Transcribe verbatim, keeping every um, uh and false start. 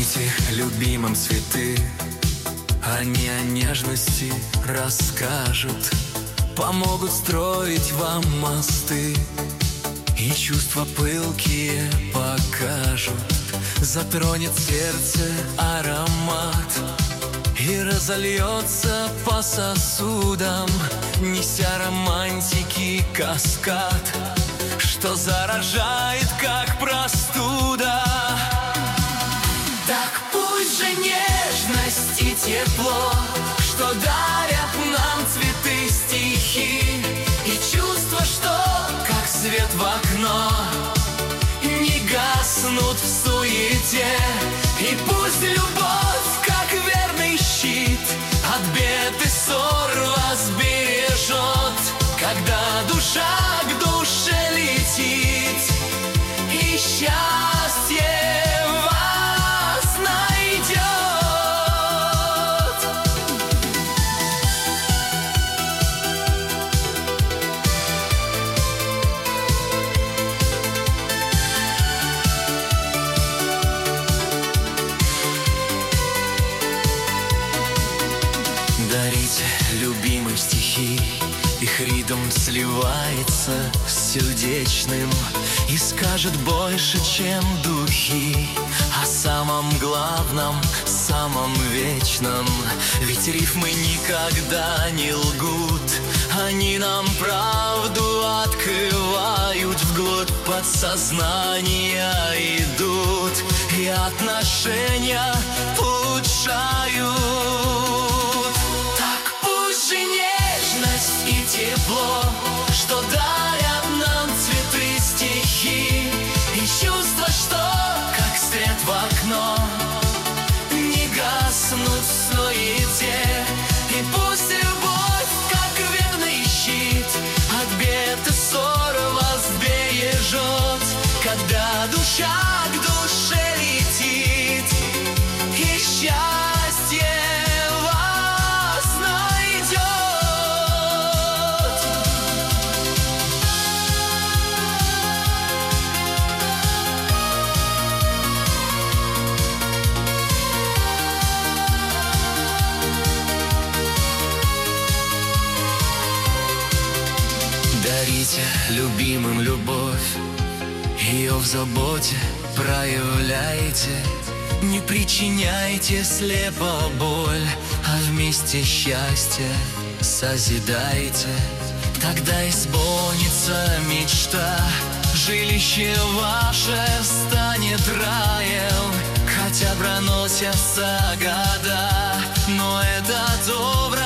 Дарите любимым цветы, они о нежности расскажут, помогут строить вам мосты и чувства пылкие покажут. Затронет сердце аромат и разольется по сосудам, неся романтики каскад, что заражает, как простуда. Так пусть же нежность и тепло, что дарят нам цветы, стихи и чувства, что, как свет в окно, не гаснут в суете. И пусть любовь, как верный щит, от бед и ссор вас бережет, когда душа к душе летит, и счастье вас найдет. Дарите любимым стихи, их ритм сливается с сердечным и скажет больше, чем духи, о самом главном, самом вечном. Ведь рифмы никогда не лгут, они нам правду открывают, вглубь подсознания идут и отношения улучшают. Так пусть же нежность и тепло, что дарят нам цветы, стихи и чувства, что, как свет в окно, не гаснут в суете. И пусть любовь, как верный щит, от бед и ссор вас бережет, когда душа к душе летит, и счастье вас найдет. Дарите любимым любовь, ее в заботе проявляйте, не причиняйте слепо боль, а вместе счастье созидайте. Тогда исполнится мечта, жилище ваше станет раем, хотя проносятся года, но этот образ